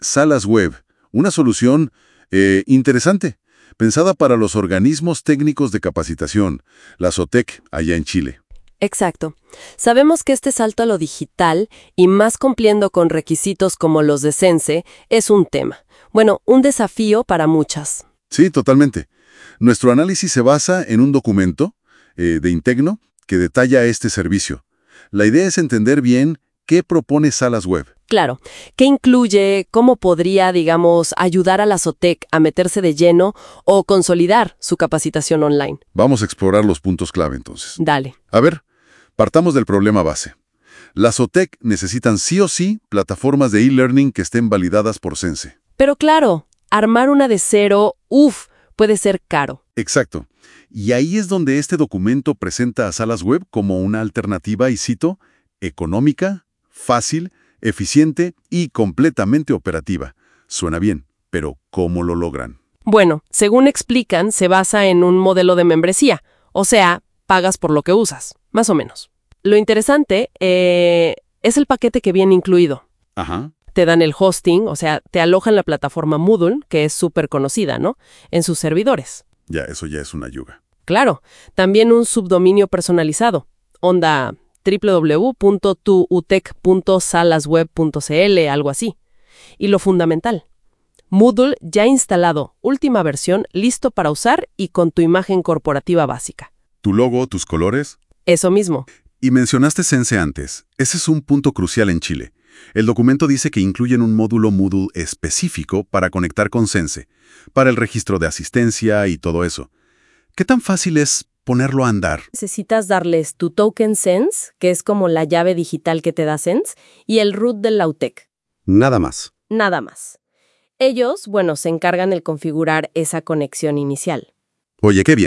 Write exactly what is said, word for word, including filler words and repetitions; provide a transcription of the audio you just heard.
Salas Web, una solución eh, interesante, pensada para los organismos técnicos de capacitación, la SOTEC, allá en Chile. Exacto. Sabemos que este salto a lo digital, y más cumpliendo con requisitos como los de Sense, es un tema. Bueno, un desafío para muchas. Sí, totalmente. Nuestro análisis se basa en un documento eh, de Integno que detalla este servicio. La idea es entender bien qué propone Salas Web. Claro. ¿Qué incluye? ¿Cómo podría, digamos, ayudar a la SOTEC a meterse de lleno o consolidar su capacitación online? Vamos a explorar los puntos clave entonces. Dale. A ver, partamos del problema base. Las SOTEC necesitan sí o sí plataformas de e-learning que estén validadas por Sense. Pero claro, armar una de cero, uff, puede ser caro. Exacto. Y ahí es donde este documento presenta a Salas Web como una alternativa, y cito, económica, fácil, eficiente y completamente operativa. Suena bien, pero ¿cómo lo logran? Bueno, según explican, se basa en un modelo de membresía, o sea, pagas por lo que usas, más o menos. Lo interesante eh, es el paquete que viene incluido. Ajá. Te dan el hosting, o sea, te alojan la plataforma Moodle, que es súper conocida, ¿no?, en sus servidores. Ya, eso ya es una yuga. Claro, también un subdominio personalizado, onda doble u doble u doble u punto tu u t e c punto salasweb punto c l, algo así. Y lo fundamental, Moodle ya instalado, última versión, listo para usar y con tu imagen corporativa básica. Tu logo, tus colores. Eso mismo. Y mencionaste Sense antes. Ese es un punto crucial en Chile. El documento dice que incluyen un módulo Moodle específico para conectar con Sense, para el registro de asistencia y todo eso. ¿Qué tan fácil es ponerlo a andar? Necesitas darles tu token Sense, que es como la llave digital que te da Sense, y el root del la U T E C. Nada más. Nada más. Ellos, bueno, se encargan de configurar esa conexión inicial. Oye, qué bien.